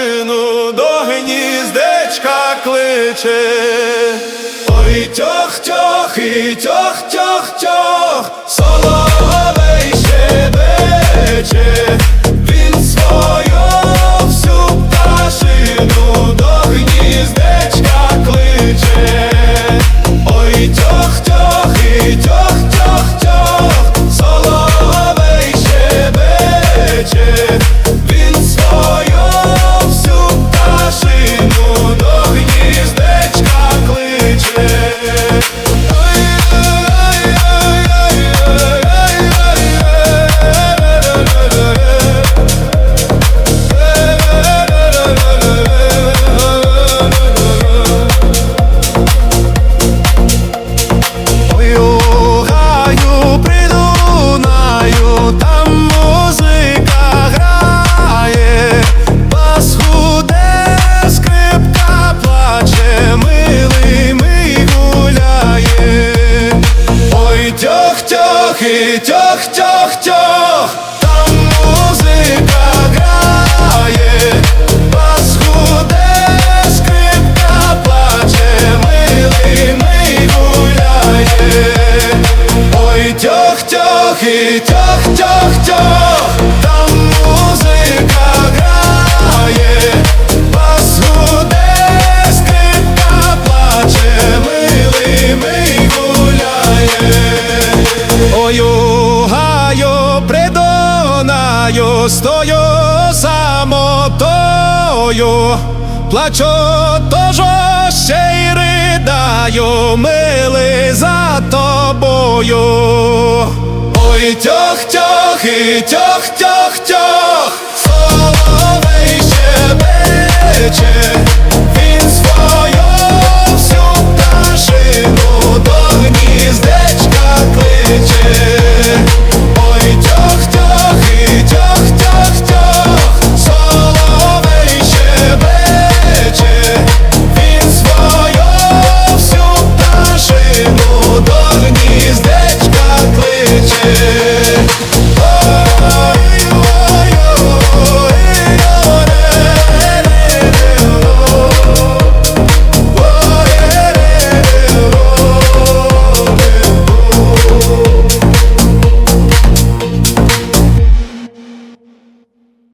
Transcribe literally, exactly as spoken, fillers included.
пташину до гніздечка кличе. Ой, тьох-тьох і тьох-тьох-тьох, соловей щебече, він свою всю пташину до гніздечка кличе. Ой, тьох-тьох і тьох-тьох-тьох, соловей щебече, він свою всю пташину до гніздечка кличе. І тьох-тьох-тьох, там музика грає, бас гуде, скрипка плаче, милий мий гуляє. Ой, тьох-тьох і тьох-тьох-тьох, там музика грає, бас гуде, скрипка плаче, милий мий гуляє. Ою гаю придонаю, стою самотою, плачу, тож ще й ридаю, милий, за тобою. Ой, тьох-тьох і тьох-тьох-тьох, соловей щебече,